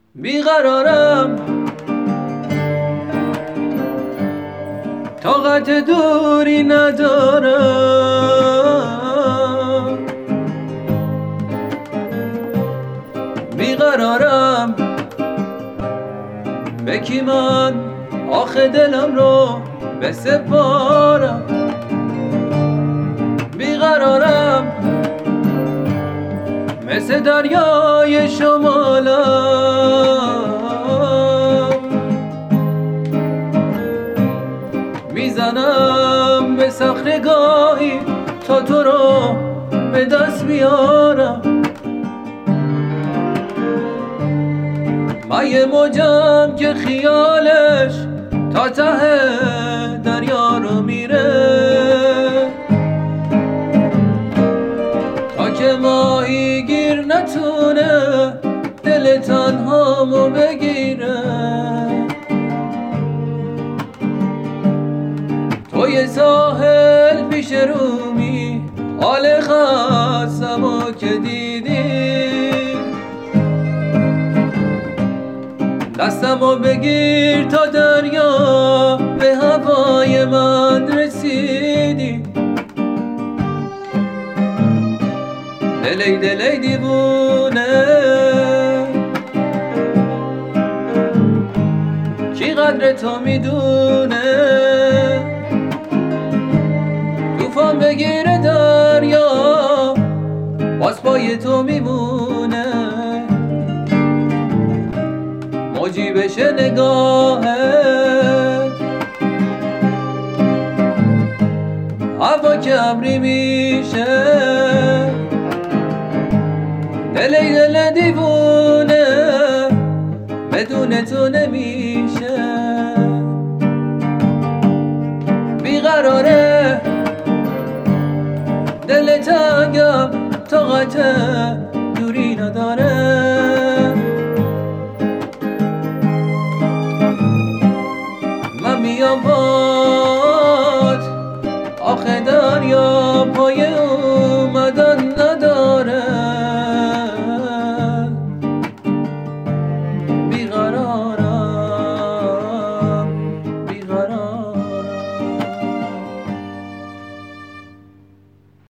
بیقرارم، طاقت دوری ندارم. بیقرارم، به کی من آخه دلم رو بسپارم. بیقرارم، مثل دریای شمالم. میزنم به صخره‌گاهی تا تو رو به دست بیارم. من یه موجم که خیالش تا ته دریا رو میره، تا که ماهی گیر نتونه دل تنهامو بگیره. توی ساحل پیش رومی حال خستمو که دیدی، دستمو بگیر تا دریا به هوای من رسیدی. دلی دلی دیوونه، کی قدر تو میدونه. طوفان بگیره دریا باز پای تو میمونه. موجی بشه نگاهت، هوا که ابری میشه. دلی دل دیوونه بدون تو نمیشه. بیقراره دل تنگم، طاقت دوری نداره. من میام باد آخه دریا پای اون